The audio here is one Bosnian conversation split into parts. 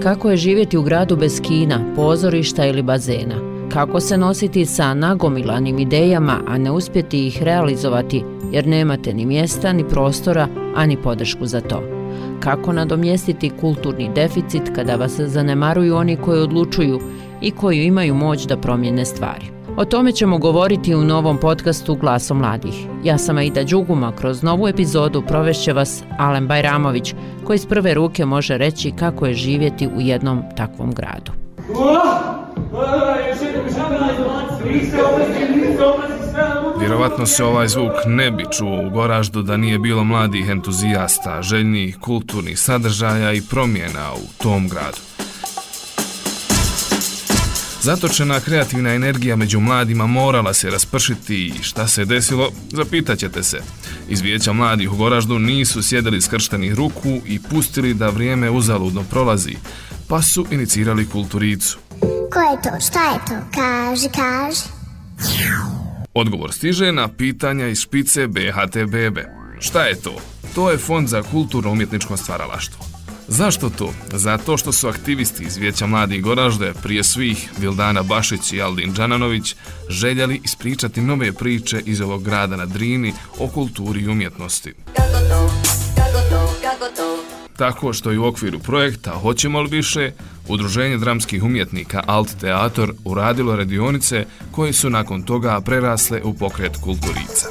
Kako je živjeti u gradu bez kina, pozorišta ili bazena? Kako se nositi sa nagomilanim idejama, a ne uspjeti ih realizovati jer nemate ni mjesta, ni prostora, a ni podršku za to? Kako nadomjestiti kulturni deficit kada vas zanemaruju oni koji odlučuju i koji imaju moć da promijene stvari? O tome ćemo govoriti u novom podcastu Glasom mladih. Ja sam Aida Đuguma, kroz novu epizodu provešće vas Alen Bajramović, koji iz prve ruke može reći kako je živjeti u jednom takvom gradu. Vjerovatno se ovaj zvuk ne bi čuo u Goraždu da nije bilo mladih entuzijasta, željnih kulturnih sadržaja i promjena u tom gradu. Zatočena kreativna energija među mladima morala se raspršiti i šta se desilo, zapitat ćete se. Iz Vijeća mladih u Goraždu nisu sjedili skrštenih ruku i pustili da vrijeme uzaludno prolazi, pa su inicirali kulturicu. Ko je to? Šta je to? Kaži. Odgovor stiže na pitanja iz špice BHT Bebe. Šta je to? To je Fond za kulturno-umjetničko stvaralaštvo. Zašto to? Zato što su aktivisti iz Vijeća mladih Goražde, prije svih Vildana Bašić i Aldin Đananović, željeli ispričati nove priče iz ovog grada na Drini o kulturi i umjetnosti. Tako što je u okviru projekta Hoćemo li više, Udruženje dramskih umjetnika Alt Teator uradilo radionice koje su nakon toga prerasle u pokret Kulturica.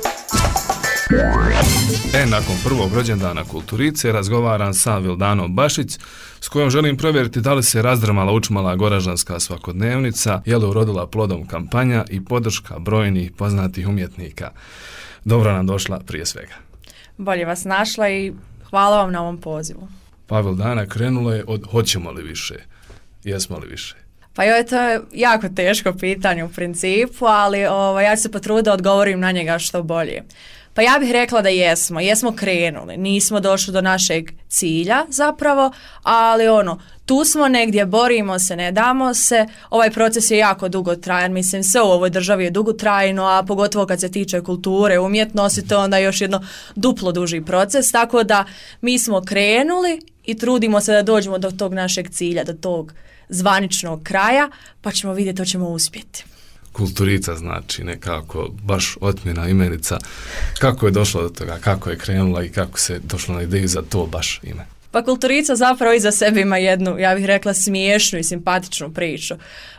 Nakon prvog rođendana Kulturice razgovaram sa Vildanom Bašić, s kojom želim provjeriti da li se razdrmala učmala goražanska svakodnevnica, je li urodila plodom kampanja i podrška brojnih poznatih umjetnika. Dobro nam došla prije svega. Bolje vas našla i hvala vam na ovom pozivu. Pa Vildana, krenulo je od hoćemo li više, jesmo li više? Pa to je jako teško pitanje u principu, ali ja ću se potruditi da odgovorim na njega što bolje. Pa ja bih rekla da jesmo krenuli, nismo došli do našeg cilja zapravo, ali tu smo negdje, borimo se, ne damo se, ovaj proces je jako dugotrajan, mislim sve u ovoj državi je dugotrajno, a pogotovo kad se tiče kulture, umjetnosti, to je onda još jedno duplo duži proces, tako da mi smo krenuli i trudimo se da dođemo do tog našeg cilja, do tog zvaničnog kraja, pa ćemo vidjeti, to ćemo uspjeti. Kulturica znači nekako baš otmjena imenica. Kako je došlo do toga, kako je krenula i kako se došlo na ideju za to baš ime? Pa Kulturica zapravo iza sebe ima jednu, ja bih rekla, smiješnu i simpatičnu priču.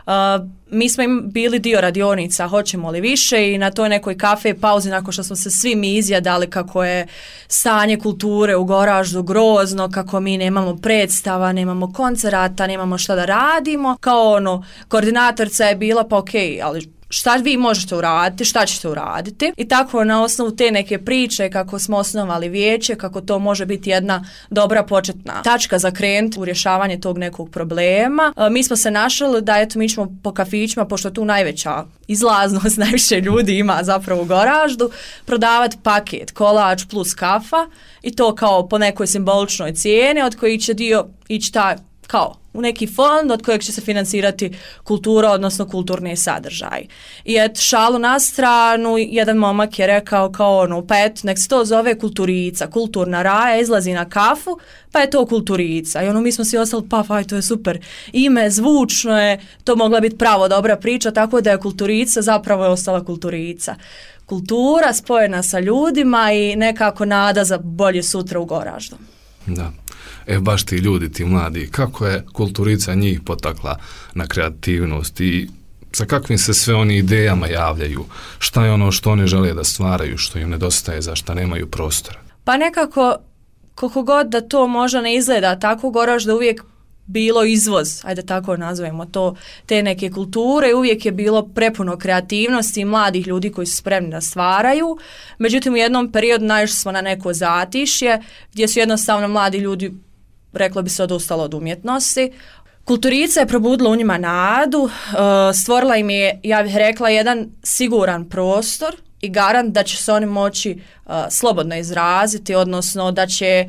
Mi smo bili dio radionica Hoćemo li više i na toj nekoj kafe pauzi nakon što smo se svi mi izjadali kako je stanje kulture u Goraždu grozno, kako mi nemamo predstava, nemamo koncerata, nemamo šta da radimo. Kao koordinatorica je bila pa okej, ali šta vi možete uraditi, šta ćete uraditi. I tako na osnovu te neke priče kako smo osnovali vijeće, kako to može biti jedna dobra početna tačka za krenuti u rješavanje tog nekog problema. Mi smo se našli da mi ćemo po kafićima, pošto tu najveća izlaznost, najviše ljudi ima zapravo u Goraždu, prodavati paket kolač plus kafa i to kao po nekoj simboličnoj cijeni od koji će dio ići kao u neki fond od kojeg će se financirati kultura, odnosno kulturni sadržaj. I šalu na stranu, jedan momak je rekao nek se to zove Kulturica, kulturna raja, izlazi na kafu, pa je to Kulturica. I mi smo si ostali, to je super ime, zvučno je, to mogla biti pravo dobra priča, tako da je Kulturica zapravo je ostala Kulturica. Kultura spojena sa ljudima i nekako nada za bolje sutra u Goraždu. Da. Baš ti ljudi, ti mladi, kako je Kulturica njih potakla na kreativnost i sa kakvim se sve oni idejama javljaju, šta je ono što oni žele da stvaraju, što im nedostaje, za šta nemaju prostora? Pa nekako, koliko god da to možda ne izgleda tako, Goražda uvijek bilo izvoz, ajde tako nazovemo to, te neke kulture, uvijek je bilo prepuno kreativnosti i mladih ljudi koji su spremni da stvaraju. Međutim, u jednom periodu naišli smo na neko zatišje gdje su jednostavno mladi ljudi, reklo bi se, odustalo od umjetnosti. Kulturica je probudila u njima nadu, stvorila im je, ja bih rekla, jedan siguran prostor i garant da će se oni moći slobodno izraziti, odnosno da će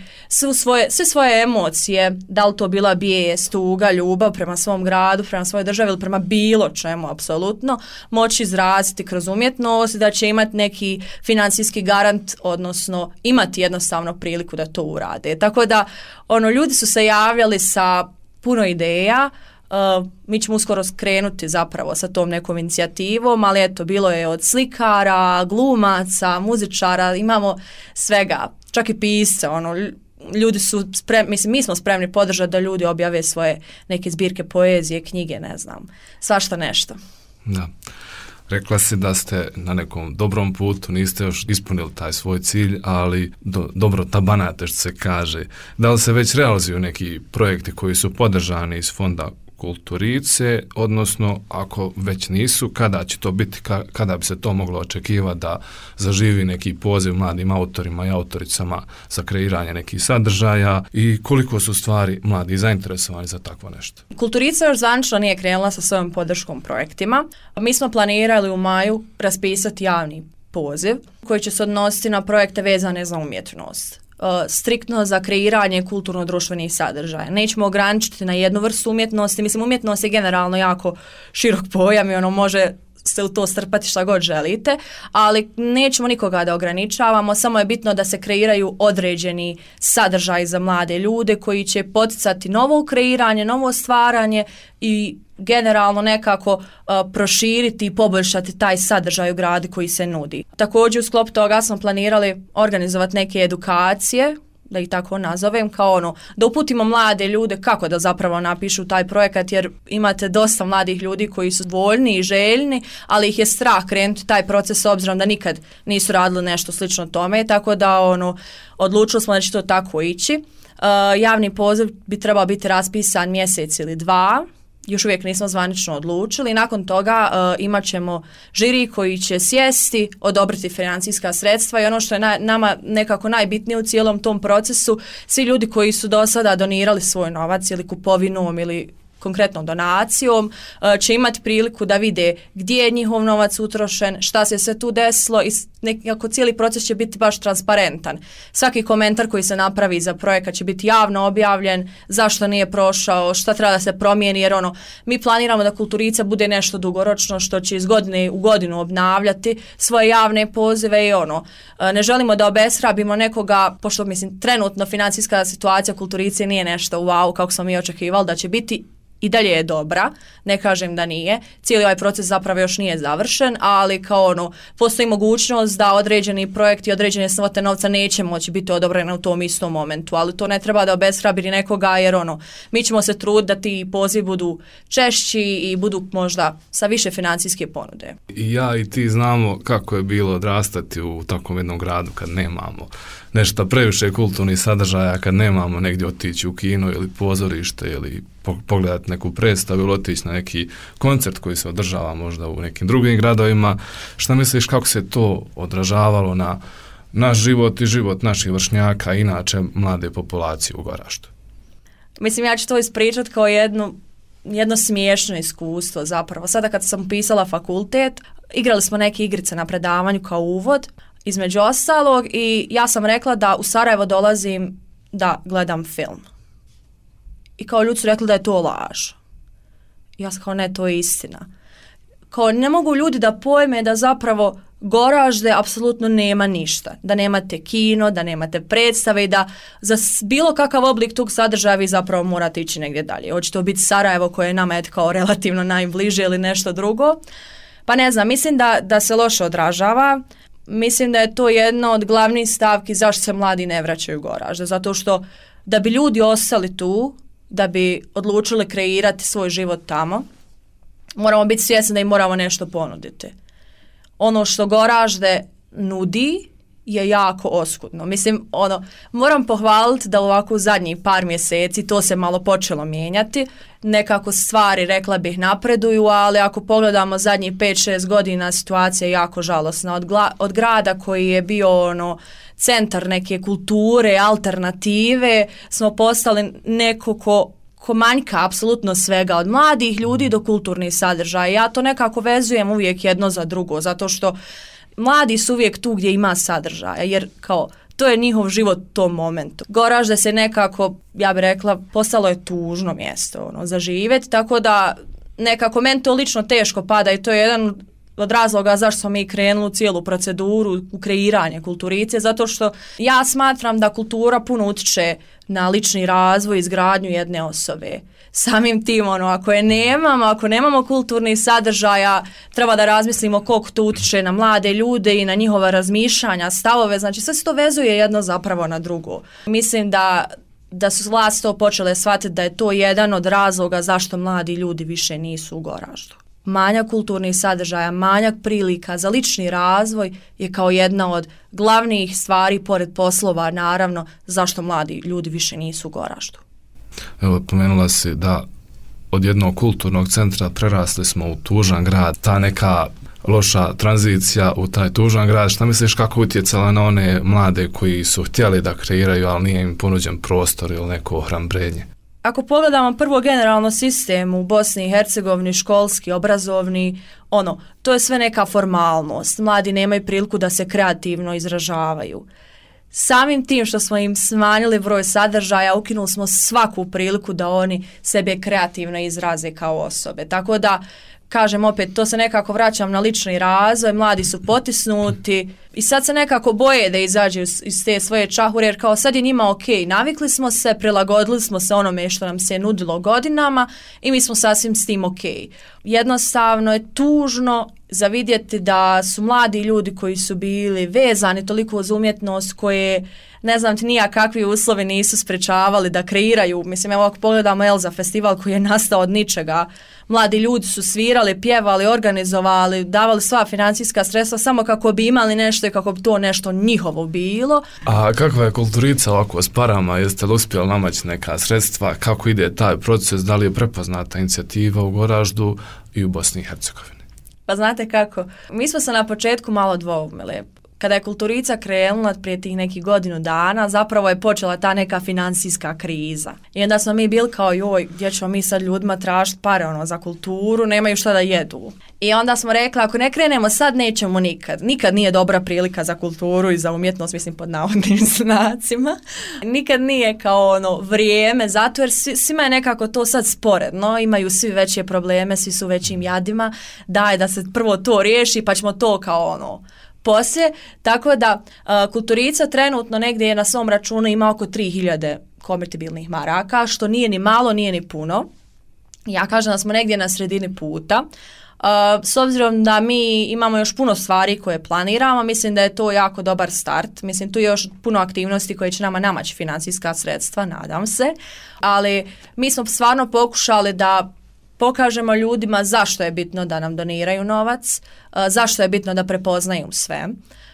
sve svoje emocije, da li to bila bijes, tuga, ljubav prema svom gradu, prema svojoj državi ili prema bilo čemu apsolutno, moći izraziti kroz umjetnost, da će imati neki financijski garant, odnosno imati jednostavno priliku da to urade. Tako da ljudi su se javljali sa puno ideja. Mi ćemo uskoro skrenuti zapravo sa tom nekom inicijativom, ali eto, bilo je od slikara, glumaca, muzičara, imamo svega, čak i pisce, ljudi su spremni, mislim, mi smo spremni podržati da ljudi objave svoje neke zbirke poezije, knjige, ne znam, svašta nešto. Da. Rekla si da ste na nekom dobrom putu, niste još ispunili taj svoj cilj, ali dobro tabanate, što se kaže. Da li se već realizuju neki projekti koji su podržani iz fonda Kulturice, odnosno ako već nisu, kada će to biti, kada bi se to moglo očekivati da zaživi neki poziv mladim autorima i autoricama za kreiranje nekih sadržaja i koliko su stvari mladi zainteresovani za takvo nešto? Kulturica još zvanično nije krenula sa svojom podrškom projektima. Mi smo planirali u maju raspisati javni poziv koji će se odnositi na projekte vezane za umjetnost. Striktno za kreiranje kulturno-društvenih sadržaja. Nećemo ograničiti na jednu vrstu umjetnosti. Mislim, umjetnost je generalno jako širok pojam i može se u to strpati šta god želite, ali nećemo nikoga da ograničavamo, samo je bitno da se kreiraju određeni sadržaji za mlade ljude koji će poticati novo kreiranje, novo stvaranje i generalno nekako proširiti i poboljšati taj sadržaj u gradu koji se nudi. Također u sklopu toga smo planirali organizovati neke edukacije, da ih tako nazovem, kao da uputimo mlade ljude kako da zapravo napišu taj projekat, jer imate dosta mladih ljudi koji su voljni i željni, ali ih je strah krenuti taj proces s obzirom da nikad nisu radili nešto slično tome, tako da odlučili smo da će to tako ići. Javni poziv bi trebao biti raspisan mjesec ili dva, još uvijek nismo zvanično odlučili. Nakon toga imat ćemo žiri koji će sjesti, odobriti financijska sredstva i ono što je nama nekako najbitnije u cijelom tom procesu, svi ljudi koji su do sada donirali svoj novac ili kupovinom ili konkretnom donacijom, će imati priliku da vide gdje je njihov novac utrošen, šta se sve tu desilo i nekako cijeli proces će biti baš transparentan. Svaki komentar koji se napravi za projekat će biti javno objavljen, zašto nije prošao, šta treba da se promijeni, jer mi planiramo da Kulturica bude nešto dugoročno što će iz godine u godinu obnavljati svoje javne pozive i ne želimo da obeshrabimo nekoga, pošto mislim trenutno financijska situacija Kulturice nije nešto wow kako smo mi očekivali da će biti. I dalje je dobra, ne kažem da nije. Cijeli ovaj proces zapravo još nije završen, ali kao postoji mogućnost da određeni projekti i određene svote novca neće moći biti odobrene u tom istom momentu, ali to ne treba da obeshrabri nekoga, jer mi ćemo se truditi da ti pozivi budu češći i budu možda sa više financijske ponude. I ja i ti znamo kako je bilo odrastati u takvom jednom gradu kad nemamo nešto previše kulturnih sadržaja, kad nemamo negdje otići u kino ili pozorište ili pogledati neku predstavu ili otići na neki koncert koji se održava možda u nekim drugim gradovima. Šta misliš kako se to odražavalo na naš život i život naših vršnjaka i inače mlade populacije u Goraždu? Mislim, ja ću to ispričati kao jedno smiješno iskustvo zapravo. Sada kad sam upisala fakultet, igrali smo neke igrice na predavanju kao uvod, između ostalog, i ja sam rekla da u Sarajevo dolazim da gledam film. I kao ljudi su rekli da je to laž. Ja sam kao ne, to je istina. Kao ne mogu ljudi da pojme da zapravo Goražde apsolutno nema ništa. Da nemate kino, da nemate predstave i da za bilo kakav oblik tog sadržaja vi zapravo morate ići negdje dalje. Hoće to biti Sarajevo koje je nama kao relativno najbliže ili nešto drugo. Pa ne znam, mislim da se loše odražava. Mislim da je to jedna od glavnih stavki zašto se mladi ne vraćaju u Goražde. Zato što da bi ljudi ostali tu, da bi odlučili kreirati svoj život tamo, moramo biti svjesni da im moramo nešto ponuditi. Ono što Goražde nudi je jako oskudno. Mislim, moram pohvaliti da ovako u zadnjih par mjeseci to se malo počelo mijenjati. Nekako stvari, rekla bih, napreduju, ali ako pogledamo zadnjih 5-6 godina, situacija je jako žalosna. Od grada koji je bio centar neke kulture, alternative, smo postali neko ko manjka apsolutno svega, od mladih ljudi do kulturnih sadržaja. Ja to nekako vezujem uvijek jedno za drugo, zato što mladi su uvijek tu gdje ima sadržaja, jer kao to je njihov život u tom momentu. Goražde se nekako, ja bih rekla, postalo je tužno mjesto za živjeti, tako da nekako meni to lično teško pada i to je jedan od razloga zašto smo mi krenuli u cijelu proceduru u kreiranje kulturice, zato što ja smatram da kultura puno utiče na lični razvoj i izgradnju jedne osobe. Samim tim, ako nemamo kulturnih sadržaja, treba da razmislimo koliko to utiče na mlade ljude i na njihova razmišljanja, stavove, znači sve se to vezuje jedno zapravo na drugo. Mislim da su vlasti to počele shvatiti da je to jedan od razloga zašto mladi ljudi više nisu u Goraždu. Manjak kulturnih sadržaja, manjak prilika za lični razvoj je kao jedna od glavnih stvari, pored poslova, naravno, zašto mladi ljudi više nisu u Goraždu. Evo, pomenula si da od jednog kulturnog centra prerasli smo u tužan grad. Ta neka loša tranzicija u taj tužan grad, šta misliš kako utjecala na one mlade koji su htjeli da kreiraju, ali nije im ponuđen prostor ili neko ohrabrenje? Ako pogledamo prvo generalno sistem u Bosni i Hercegovini, školski, obrazovni, to je sve neka formalnost. Mladi nemaju priliku da se kreativno izražavaju. Samim tim što smo im smanjili broj sadržaja, ukinuli smo svaku priliku da oni sebe kreativno izraze kao osobe. Tako da, kažem opet, to se nekako vraćam na lični razvoj, mladi su potisnuti i sad se nekako boje da izađu iz te svoje čahure, jer kao sad je njima ok, navikli smo se, prilagodili smo se onome što nam se nudilo godinama i mi smo sasvim s tim ok. Jednostavno je tužno za vidjeti da su mladi ljudi koji su bili vezani toliko uz umjetnost, koje ne znam ti nija kakvi uslovi nisu sprečavali da kreiraju. Mislim, evo ako pogledamo Elza festival koji je nastao od ničega, mladi ljudi su svirali, pjevali, organizovali, davali sva financijska sredstva samo kako bi imali nešto i kako bi to nešto njihovo bilo. A kakva je kulturica ovako s parama? Jeste li uspjeli namaći neka sredstva? Kako ide taj proces? Da li je prepoznata inicijativa u Goraždu i u Bosni i Hercegovini? Pa znate kako, mi smo se na početku malo dvoumili. Kada je kulturica krenula prije tih nekih godinu dana, zapravo je počela ta neka financijska kriza. I onda smo mi bili kao, joj, gdje ćemo mi sad ljudima tražiti pare za kulturu, nemaju šta da jedu. I onda smo rekli, ako ne krenemo sad, nećemo nikad. Nikad nije dobra prilika za kulturu i za umjetnost, mislim pod navodnim znacima. Nikad nije kao vrijeme, zato jer svima je nekako to sad sporedno, imaju svi veće probleme, svi su većim jadima, daj da se prvo to riješi, pa ćemo to kao poslije, tako da kulturica trenutno negdje je na svom računu ima oko 3000 konvertibilnih maraka, što nije ni malo, nije ni puno. Ja kažem da smo negdje na sredini puta. S obzirom da mi imamo još puno stvari koje planiramo, mislim da je to jako dobar start. Mislim, tu je još puno aktivnosti koje će nama namaći financijska sredstva, nadam se. Ali mi smo stvarno pokušali da pokažemo ljudima zašto je bitno da nam doniraju novac, zašto je bitno da prepoznaju sve.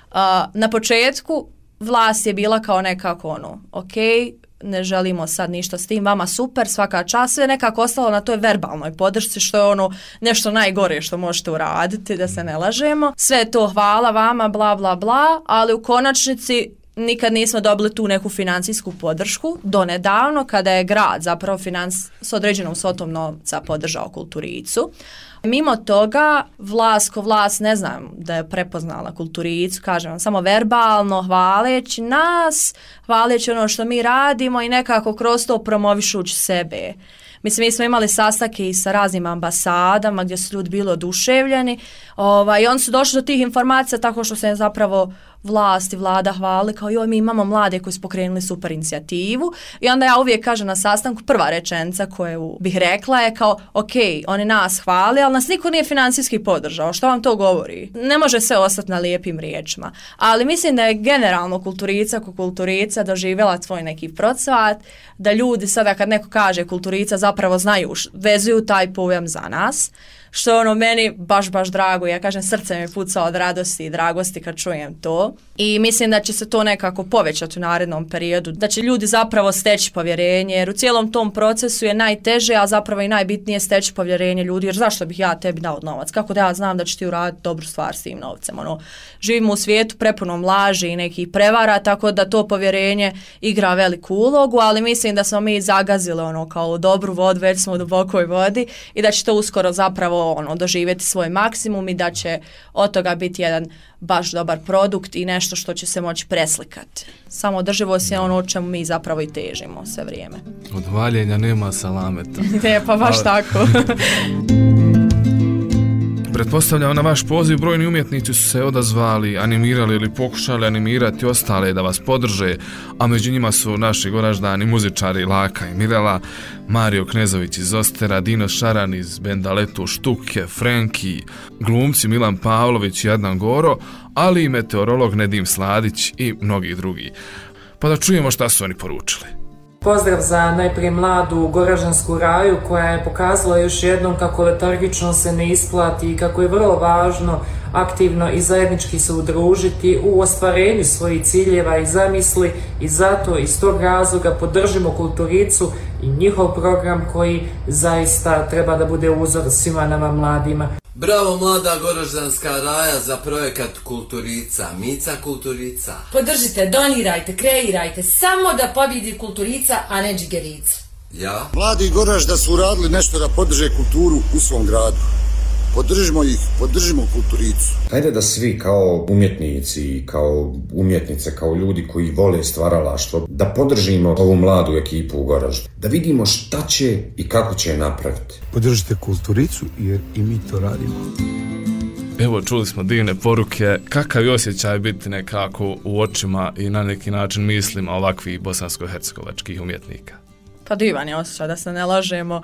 Na početku vlast je bila kao nekako ok, ne želimo sad ništa s tim, vama super, svaka čast, sve nekako ostalo na toj verbalnoj podršci, što je nešto najgore što možete uraditi, da se ne lažemo. Sve je to hvala vama, bla bla bla, ali u konačnici nikad nismo dobili tu neku financijsku podršku do nedavno kada je grad zapravo s određenom svotom novca podržao kulturicu. Mimo toga, vlast ne znam da je prepoznala kulturicu, kažem vam, samo verbalno hvaleći nas, hvaleći ono što mi radimo i nekako kroz to promovišući sebe. Mislim, mi smo imali sastanke i sa raznim ambasadama gdje su ljudi bili oduševljeni i oni su došli do tih informacija tako što se zapravo vlast i vlada hvali kao joj, mi imamo mlade koji su pokrenuli super inicijativu i onda ja uvijek kažem na sastanku, prva rečenica koju bih rekla je kao ok, oni nas hvali, ali nas niko nije financijski podržao, što vam to govori? Ne može sve ostati na lijepim riječima, ali mislim da je generalno kulturica doživjela tvoj neki procvat, da ljudi sada kad neko kaže kulturica zapravo znaju, vezuju taj pojam za nas, što je meni baš drago. Ja kažem, srce mi puca od radosti i dragosti kad čujem to. I mislim da će se to nekako povećati u narednom periodu, da će ljudi zapravo steći povjerenje, jer u cijelom tom procesu je najteže, a zapravo i najbitnije steći povjerenje ljudi, jer zašto bih ja tebi dao novac? Kako da ja znam da će ti uraditi dobru stvar s tim novcem? Živimo u svijetu prepunom laži i nekih prevara, tako da to povjerenje igra veliku ulogu, ali mislim da smo mi zagazili kao u dobru vodu, već smo u dubokoj vodi i da će to uskoro zapravo doživjeti svoj maksimum i da će od toga biti jedan baš dobar produkt i nešto što će se moći preslikati. Samo održivost je ono o čemu mi zapravo i težimo sve vrijeme. Od valjenja nema salameta. Pa baš tako. Pretpostavljam na vaš poziv brojni umjetnici su se odazvali, animirali ili pokušali animirati ostale da vas podrže, a među njima su naši goraždani muzičari Laka i Mirela, Mario Knezović iz Ostera, Dino Šaran iz benda Letu Štuke, Frenki, glumci Milan Pavlović i Adnan Goro, ali i meteorolog Nedim Sladić i mnogi drugi. Pa da čujemo šta su oni poručili. Pozdrav za najprije mladu Goraždansku raju koja je pokazala još jednom kako letargično se ne isplati i kako je vrlo važno aktivno i zajednički se udružiti u ostvarenju svojih ciljeva i zamisli i zato iz tog razloga podržimo Kulturicu i njihov program koji zaista treba da bude uzor svima nama mladima. Bravo mlada Goraždanska raja za projekat Kulturica, Mica Kulturica. Podržite, donirajte, kreirajte, samo da pobjedi Kulturica, a ne džigerica. Ja? Mladi Goražda su uradili nešto da podrže kulturu u svom gradu. Podržimo ih, podržimo Kulturicu. Hajde da svi kao umjetnici, kao umjetnice, kao ljudi koji vole stvaralaštvo, da podržimo ovu mladu ekipu u Goraždu. Da vidimo šta će i kako će je napraviti. Podržite Kulturicu jer i mi to radimo. Evo, čuli smo divne poruke. Kakav je osjećaj biti nekako u očima i na neki način mislima ovakvih bosansko-hercegovačkih umjetnika? Pa divan je osjećaj, da se ne lažemo.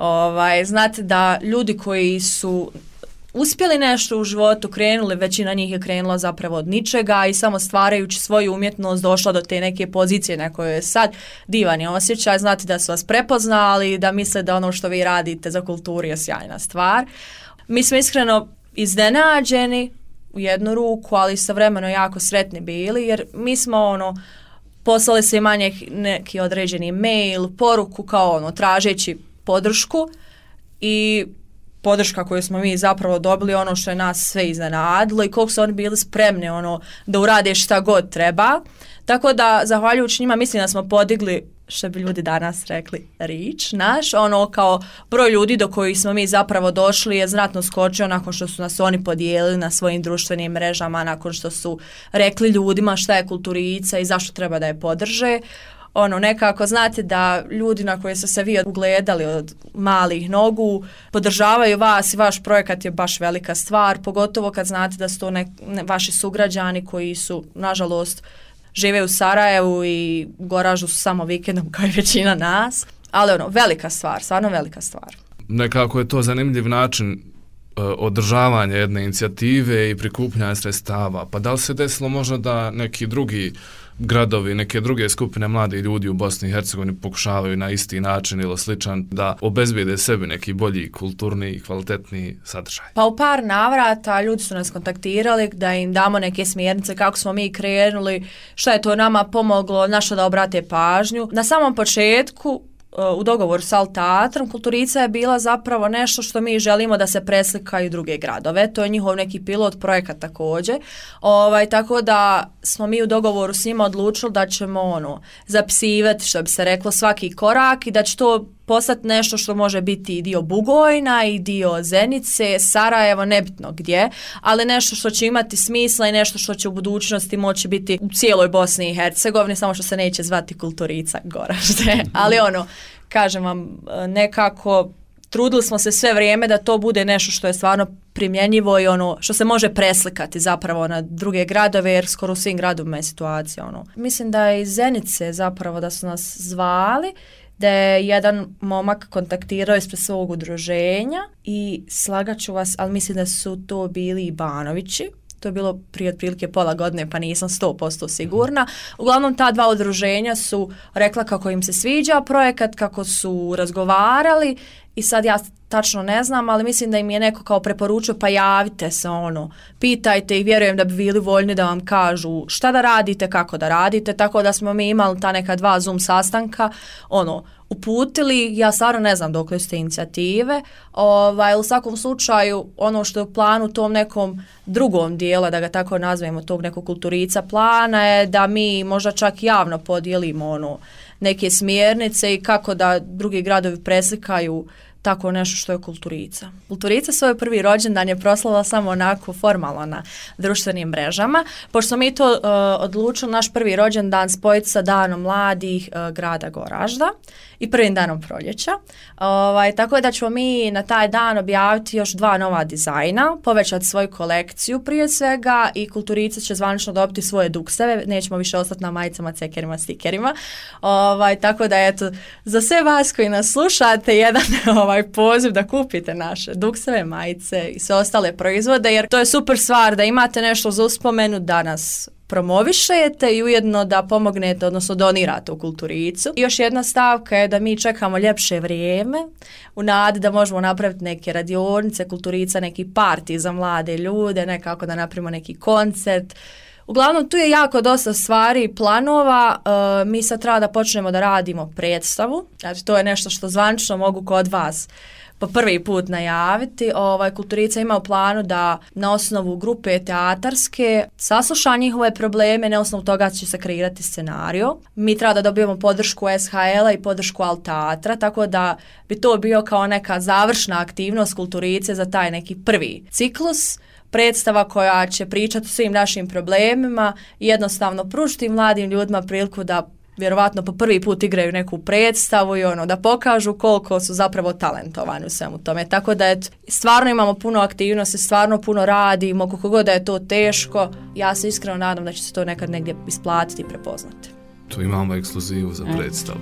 Znate da ljudi koji su uspjeli nešto u životu, krenuli, većina njih je krenula zapravo od ničega i samo stvarajući svoju umjetnost došla do te neke pozicije na kojoj je sad. Divan je osjećaj, znate da su vas prepoznali, da misle da ono što vi radite za kulturu je sjajna stvar. Mi smo iskreno iznenađeni u jednu ruku, ali istovremeno jako sretni bili, jer mi smo poslali se manje neki određeni mail, poruku kao tražeći podršku i podrška koju smo mi zapravo dobili ono što je nas sve iznenadilo i koliko su oni bili spremni da urade šta god treba. Tako da, zahvaljujući njima, mislim da smo podigli, što bi ljudi danas rekli, reach naš, kao broj ljudi do kojih smo mi zapravo došli je znatno skočio nakon što su nas oni podijelili na svojim društvenim mrežama, nakon što su rekli ljudima šta je Kulturica i zašto treba da je podrže. Nekako znate da ljudi na koje ste se vi ugledali od malih nogu podržavaju vas i vaš projekat je baš velika stvar, pogotovo kad znate da su to vaši sugrađani koji su, nažalost, žive u Sarajevu i u Goraždu su samo vikendom kao i većina nas, ali velika stvar, stvarno velika stvar. Nekako je to zanimljiv način održavanja jedne inicijative i prikupljanja sredstava. Pa da li se desilo možda da neki drugi gradovi, neke druge skupine mladih ljudi u Bosni i Hercegovini pokušavaju na isti način ili sličan da obezbijede sebi neki bolji, kulturni i kvalitetni sadržaj? Pa u par navrata ljudi su nas kontaktirali da im damo neke smjernice kako smo mi krenuli, šta je to nama pomoglo, na što da obrate pažnju. Na samom početku u dogovoru s Alteatrom, Kulturica je bila zapravo nešto što mi želimo da se preslikaju druge gradove. To je njihov neki pilot projekat također. Tako da smo mi u dogovoru s njima odlučili da ćemo zapisivati, što bi se reklo, svaki korak i da će to postati nešto što može biti i dio Bugojna i dio Zenice, Sarajevo, nebitno gdje, ali nešto što će imati smisla i nešto što će u budućnosti moći biti u cijeloj Bosni i Hercegovini, samo što se neće zvati Kulturica Goražde. Ali kažem vam, nekako trudili smo se sve vrijeme da to bude nešto što je stvarno primjenjivo i što se može preslikati zapravo na druge gradove, jer skoro u svim gradovima je situacija. Mislim da je iz Zenice zapravo da su nas zvali, da je jedan momak kontaktirao ispred svog udruženja i slagaću vas, ali mislim da su to bili i Banovići. To je bilo prije otprilike pola godine, pa nisam 100% sigurna. Uglavnom, ta dva udruženja su rekla kako im se sviđa projekat, kako su razgovarali i sad ja tačno ne znam, ali mislim da im je neko kao preporučio pa javite se, pitajte i vjerujem da bi bili voljni da vam kažu šta da radite, kako da radite, tako da smo mi imali ta neka 2 Zoom sastanka, uputili, ja stvarno ne znam dokle su te inicijative, u svakom slučaju ono što je u planu tom nekom drugom dijelu, da ga tako nazvemo, tog nekog Kulturica plana je da mi možda čak javno podijelimo neke smjernice i kako da drugi gradovi preslikaju tako nešto što je Kulturica. Kulturica svoj prvi rođendan je proslavila samo onako formalno na društvenim mrežama, pošto mi to odlučili naš prvi rođendan spojiti sa danom mladih grada Goražda i prvim danom proljeća. Tako da ćemo mi na taj dan objaviti još 2 nova dizajna, povećati svoju kolekciju prije svega i Kulturica će zvanično dobiti svoje dukseve, nećemo više ostati na majicama, cekerima, stikerima. Tako da eto, za sve vas koji nas slušate, jedan poziv da kupite naše dukseve, majice i sve ostale proizvode, jer to je super stvar da imate nešto za uspomenu, da nas promovišete i ujedno da pomognete, odnosno donirate u Kulturicu. I još jedna stavka je da mi čekamo ljepše vrijeme u nadi da možemo napraviti neke radionice, Kulturica, neki parti za mlade ljude, nekako da napravimo neki koncert. Uglavnom, tu je jako dosta stvari i planova. Mi sad treba da počnemo da radimo predstavu. Znači, to je nešto što zvanično mogu kod vas po prvi put najaviti. Kulturica ima u planu da na osnovu grupe teatarske sasluša njihove probleme, na osnovu toga će se kreirati scenario. Mi treba da dobijemo podršku SHL-a i podršku Alteatra, tako da bi to bio kao neka završna aktivnost Kulturice za taj neki prvi ciklus. Predstava koja će pričati o svim našim problemima i jednostavno pružiti mladim ljudima priliku da vjerovatno po prvi put igraju neku predstavu i da pokažu koliko su zapravo talentovani u svemu tome. Tako da stvarno imamo puno aktivnosti, stvarno puno radimo, koliko god da je to teško, ja se iskreno nadam da će se to nekad negdje isplatiti i prepoznati. Tu imamo ekskluzivu za predstavu.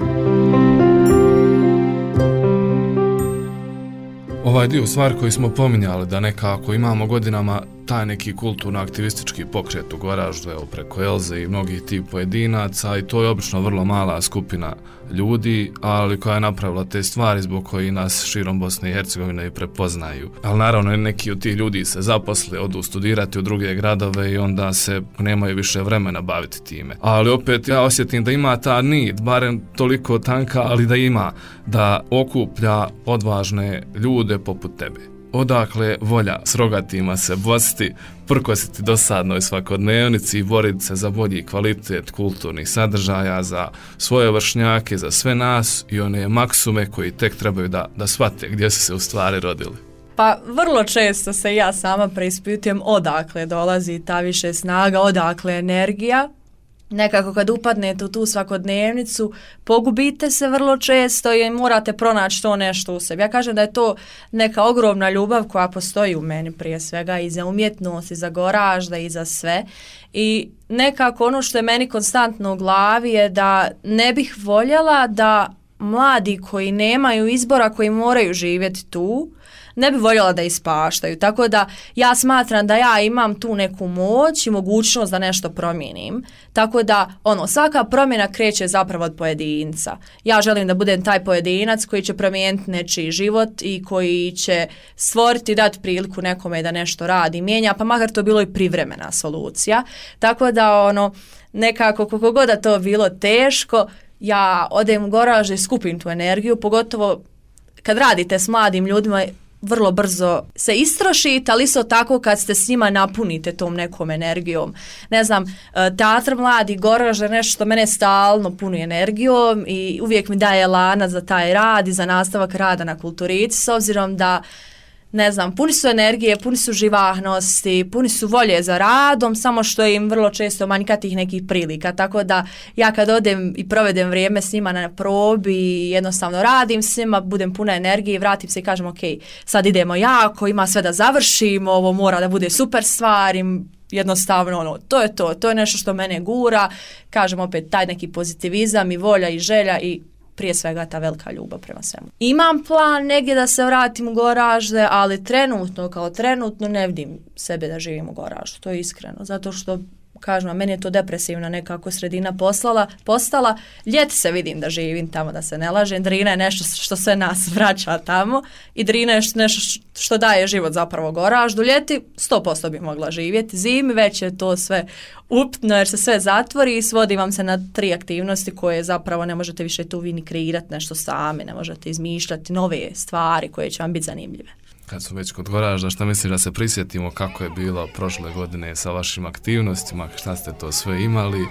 Ovaj dio stvari koji smo pominjali da nekako imamo godinama taj neki kulturno-aktivistički pokret u Goraždu, evo preko Elze i mnogih tih pojedinaca i to je obično vrlo mala skupina ljudi, ali koja je napravila te stvari zbog koji nas širom Bosne i Hercegovine i prepoznaju. Ali naravno neki od tih ljudi se zaposle, odu studirati u druge gradove i onda se nemaju više vremena baviti time. Ali opet ja osjetim da ima ta nit, barem toliko tanka, ali da ima, da okuplja odvažne ljude poput tebe. Odakle volja s rogatima se bosti, prkositi dosadnoj svakodnevnici i boriti se za bolji kvalitet kulturnih sadržaja, za svoje vršnjake, za sve nas i one maksume koji tek trebaju da shvate gdje su se u stvari rodili. Pa vrlo često se ja sama preispitujem odakle dolazi ta više snaga, odakle energija. Nekako kad upadnete u tu svakodnevnicu, pogubite se vrlo često i morate pronaći to nešto u sebi. Ja kažem da je to neka ogromna ljubav koja postoji u meni prije svega i za umjetnost, i za Goražda, i za sve. I nekako ono što je meni konstantno u glavi je da ne bih voljela da mladi koji nemaju izbora, koji moraju živjeti tu, ne bi voljela da ispaštaju. Tako da ja smatram da ja imam tu neku moć i mogućnost da nešto promijenim. Tako da svaka promjena kreće zapravo od pojedinca. Ja želim da budem taj pojedinac koji će promijeniti nečiji život i koji će stvoriti, dati priliku nekome da nešto radi i mijenja, pa makar to bilo i privremena solucija. Tako da nekako koliko god da to bilo teško, ja odem u Goražde i skupim tu energiju, pogotovo kad radite s mladim ljudima, vrlo brzo se istrošite, ali isto tako kad ste s njima napunite tom nekom energijom. Ne znam, Teatr mladi Goražde je nešto što mene stalno puni energijom i uvijek mi daje lanac za taj rad i za nastavak rada na Kulturici, s obzirom da ne znam, puni su energije, puni su živahnosti, puni su volje za radom, samo što im vrlo često manjka tih nekih prilika. Tako da ja kad odem i provedem vrijeme s njima na probi i jednostavno radim s njima, budem puna energije i vratim se i kažem ok, sad idemo jako, ima sve da završimo, ovo mora da bude super stvar i jednostavno to je nešto što mene gura. Kažem opet, taj neki pozitivizam i volja i želja i prije svega ta velika ljubav prema svemu. Imam plan negdje da se vratim u Goražde, ali trenutno ne vidim sebe da živim u Goraždu, to je iskreno, zato što kažem, meni je to depresivna nekako sredina postala. Ljeti se vidim da živim tamo, da se ne lažem. Drina je nešto što sve nas vraća tamo i Drina je nešto što daje život zapravo Goraždu. Ljeti 100% bi mogla živjeti. Zimi već je to sve upitno jer se sve zatvori i svodi vam se na 3 aktivnosti koje zapravo ne možete više tu vi ni kreirati nešto sami, ne možete izmišljati nove stvari koje će vam biti zanimljive. Kad su već kod Goražda, šta misliš da se prisjetimo kako je bilo prošle godine sa vašim aktivnostima, šta ste to sve imali,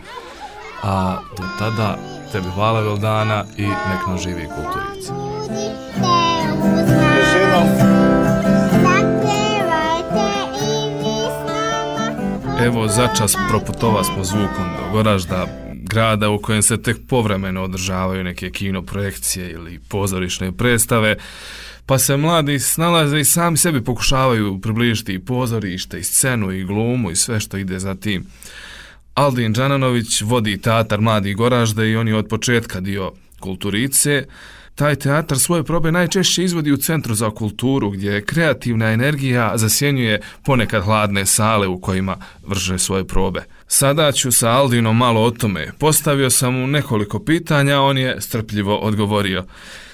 a do tada tebi hvala Vildana i nek nam živi Kulturica. Evo, začas proputova smo zvukom do Goražda, grada u kojem se tek povremeno održavaju neke kino projekcije ili pozorišne predstave, pa se mladi snalaze i sami sebi pokušavaju približiti i pozorište, i scenu, i glumu, i sve što ide za tim. Aldin Đananović vodi teatar Mladi Goražde i on je od početka dio Kulturice. Taj teatar svoje probe najčešće izvodi u Centru za kulturu, gdje kreativna energija zasjenjuje ponekad hladne sale u kojima vrše svoje probe. Sada ću sa Aldinom malo o tome. Postavio sam mu nekoliko pitanja, on je strpljivo odgovorio.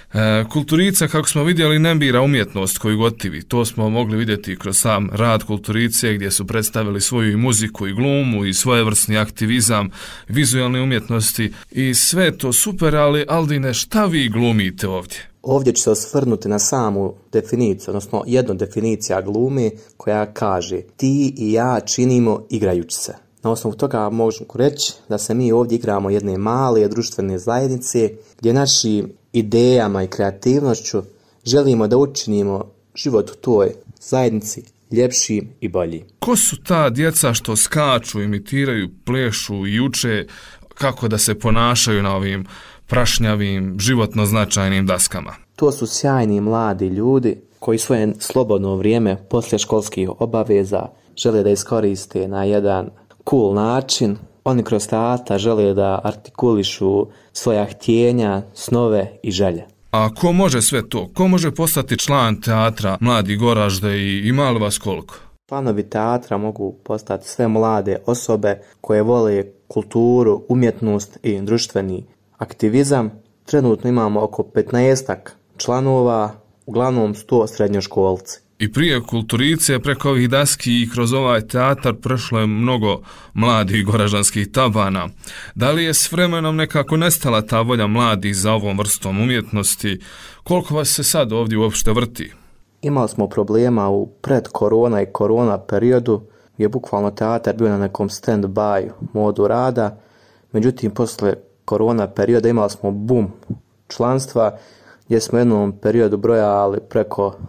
Kulturica, kako smo vidjeli, ne bira umjetnost koju gotivi. To smo mogli vidjeti kroz sam rad Kulturice, gdje su predstavili svoju i muziku i glumu i svojevrsni aktivizam, vizualne umjetnosti i sve to super, ali Aldine, šta vi glumite ovdje? Ovdje ću se osvrnuti na samu definiciju, odnosno jednu definicija glume koja kaže ti i ja činimo igrajući se. Na osnovu toga možemo reći da se mi ovdje igramo jedne male društvene zajednice gdje našim idejama i kreativnošću želimo da učinimo život u toj zajednici ljepšim i boljim. Ko su ta djeca što skaču, imitiraju, plešu i uče kako da se ponašaju na ovim prašnjavim, životno značajnim daskama? To su sjajni mladi ljudi koji svoje slobodno vrijeme poslije školskih obaveza žele da iskoriste na jedan cool način. Oni kroz teatar žele da artikulišu svoja htjenja, snove i želje. A ko može sve to? Ko može postati član teatra Mladi Goražde i ima li vas koliko? Članovi teatra mogu postati sve mlade osobe koje vole kulturu, umjetnost i društveni aktivizam. Trenutno imamo oko 15-ak članova, uglavnom 100 srednjoškolci. I prije Kulturice, preko ovih daski i kroz ovaj teatar prešlo je mnogo mladih goraždanskih tabana. Da li je s vremenom nekako nestala ta volja mladih za ovom vrstom umjetnosti? Koliko vas se sad ovdje uopšte vrti? Imali smo problema u pred-korona i korona periodu, gdje je bukvalno teatar bio na nekom stand-by modu rada. Međutim, posle korona perioda imali smo boom članstva, gdje smo u jednom periodu brojali preko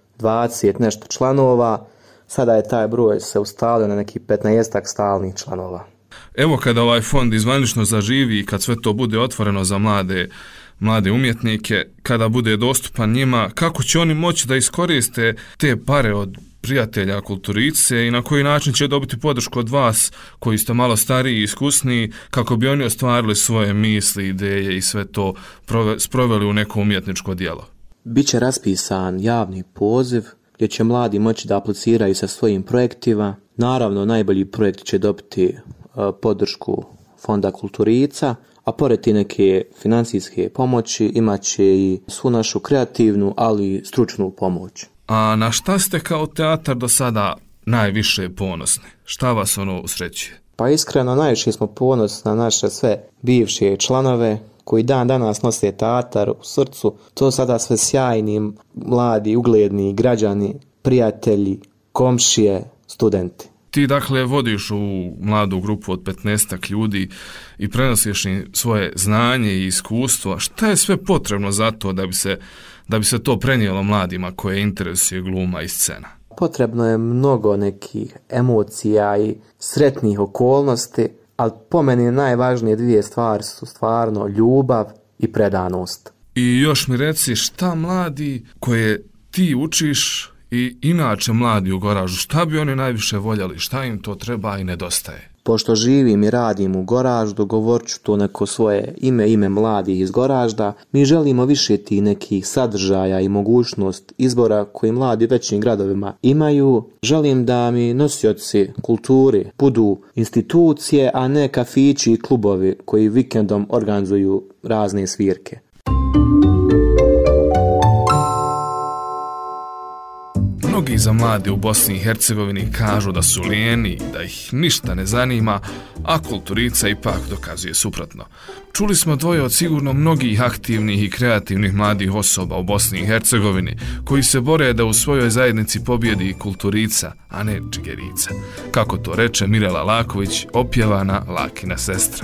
20 nešto članova, sada je taj broj se ustalio na nekih 15-ak stalnih članova. Evo kada ovaj fond izvanično zaživi i kad sve to bude otvoreno za mlade umjetnike, kada bude dostupan njima, kako će oni moći da iskoriste te pare od prijatelja Kulturice i na koji način će dobiti podršku od vas koji ste malo stariji i iskusniji kako bi oni ostvarili svoje misli, ideje i sve to sproveli u neko umjetničko djelo? Biće raspisan javni poziv gdje će mladi moći da apliciraju sa svojim projektima. Naravno, najbolji projekt će dobiti podršku Fonda Kulturica, a pored i neke financijske pomoći imat će i svu našu kreativnu, ali i stručnu pomoć. A na šta ste kao teatar do sada najviše ponosni? Šta vas ono usrećuje? Pa iskreno, najviše smo ponosni na naše sve bivše članove koji dan danas nose teatar u srcu. To sada sve sjajni, mladi, ugledni građani, prijatelji, komšije, studenti. Ti dakle vodiš u mladu grupu od 15 ljudi i prenosiš im svoje znanje i iskustvo. Šta je sve potrebno za to da bi se to prenijelo mladima koje interesuje gluma i scena? Potrebno je mnogo nekih emocija i sretnih okolnosti, ali po meni najvažnije dvije stvari su stvarno ljubav i predanost. I još mi reci, šta mladi koje ti učiš i inače mladi u Goraždu, šta bi oni najviše voljeli, šta im to treba i nedostaje? Pošto živim i radim u Goraždu, govorit ću to neko svoje ime mladih iz Goražda, mi želimo više tih nekih sadržaja i mogućnost izbora koji mladi u većim gradovima imaju. Želim da mi nosioci kulture budu institucije, a ne kafići i klubovi koji vikendom organizuju razne svirke. Mnogi za mlade u Bosni i Hercegovini kažu da su lijeni, da ih ništa ne zanima, a Kulturica ipak dokazuje suprotno. Čuli smo dvoje od sigurno mnogih aktivnih i kreativnih mladih osoba u Bosni i Hercegovini koji se bore da u svojoj zajednici pobjedi Kulturica, a ne Džigerica. Kako to reče Mirela Laković, opjevana Lakina sestra.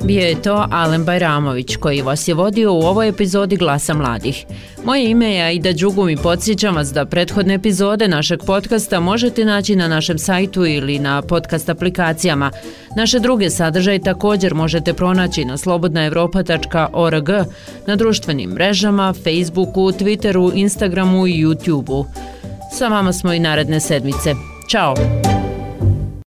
Bio je to Alen Bajramović koji vas je vodio u ovoj epizodi Glasa mladih. Moje ime je Aida Đugum i podsjećam vas da prethodne epizode našeg podcasta možete naći na našem sajtu ili na podcast aplikacijama. Naše druge sadržaje također možete pronaći na slobodnaevropa.org, na društvenim mrežama, Facebooku, Twitteru, Instagramu i YouTubeu. Sa vama smo i naredne sedmice. Ćao!